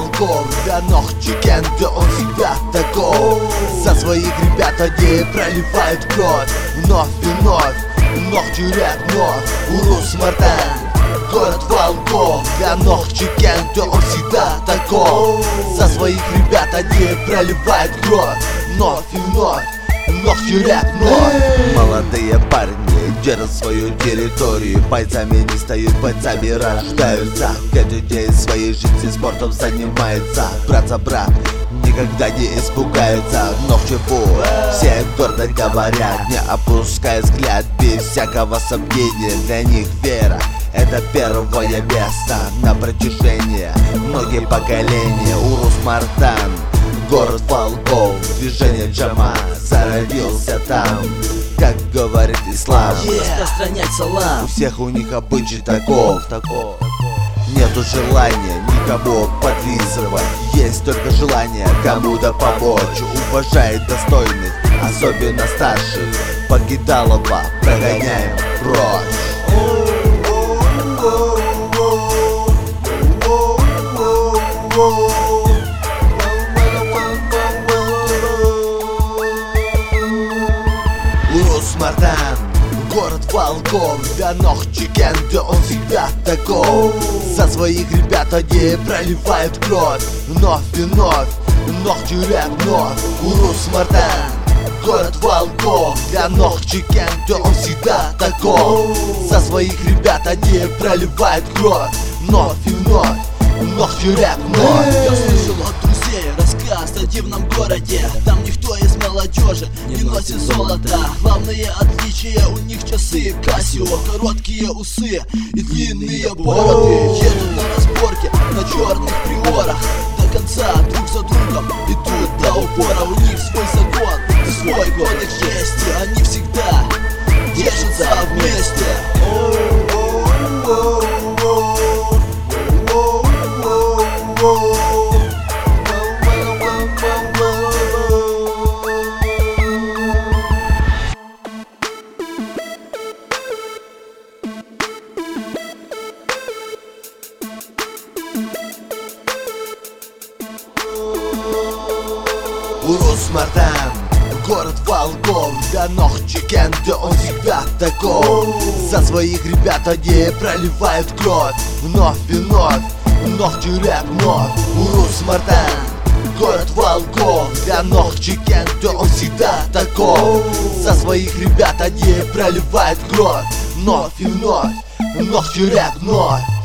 волков, для ног Чикенто он всегда таков. За своих ребят они проливают кровь вновь и вновь. Ногти рэп вновь, Урус Мартан, город волков, для ног Чикенто он всегда таков. За своих ребят они проливают кровь вновь и вновь. Ногти рэп вновь. Молодые парни держат свою территорию, бойцами не стают, бойцами рождаются. Каждый день своей жизни спортом занимается. Брат за брат никогда не испугаются. Ногти бу, все гордо говорят, не опуская взгляд, без всякого сомнения. Для них вера — это первое место на протяжении многих поколений. Урус Мартан, город волков, движение Джама зародился там, как говорит ислам, распространять салам. У всех у них обычай таков. Нету желания никого подлизывать, есть только желание кому-то помочь. Уважает достойных, особенно старших. Покидалова прогоняем прочь. Урус Мартан, город волков, для ног Чикенто он всегда таков. За своих ребят они проливают кровь вновь и вновь. Ногти рэп вновь. Урус Мартан, город волков, для ног Чикенто он всегда таков. За своих ребят они проливают кровь вновь и вновь. Ногти рэп вновь. Я слышал от друзей рассказ о дивном городе. Там никто из молодежи не носит золото. Главное отличие — у них часы Casio, короткие усы и длинные бороды. Едут на разборке на черных приорах, до конца друг за другом идут до упора. У них свой закон, свой кодекс чести, они всегда держатся вместе. Урус Мартан, город волков, для ног Чикенто он всегда таков. За своих ребят они проливают кровь вновь и вновь. Ногти рэп вновь. Урус Мартан, город волков, для ног Чикенто он всегда таков. За своих ребят они проливают кровь вновь и вновь. Ногти рэп вновь.